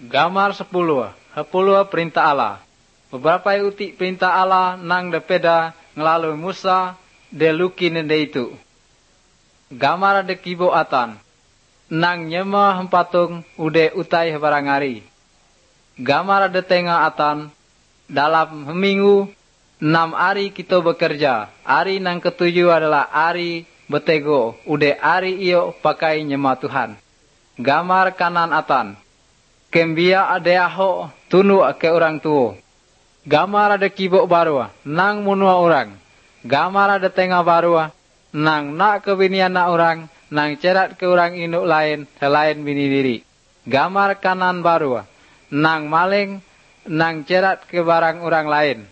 Gambar 10 perintah Allah. Beberapa uti perintah Allah nang depeda ngelalui Musa deluki nende itu. Gambar de kibo atan. Nang nyema hempatung ude utai barangari. Gambar de tengah atan. Dalam minggu 6 hari kita bekerja. Hari nang ketujuh adalah hari betego. Ude hari iyo pakai nyema Tuhan. Gambar kanan atan. Kembia adeaho tunu ke orang tua. Gamar ada kibok barua, nang munua orang. Gamar ada tengah barua, nang nak kebinian nak orang, nang cerat ke orang induk lain, selain bini diri. Gamar kanan barua, nang maling, nang cerat ke barang orang lain.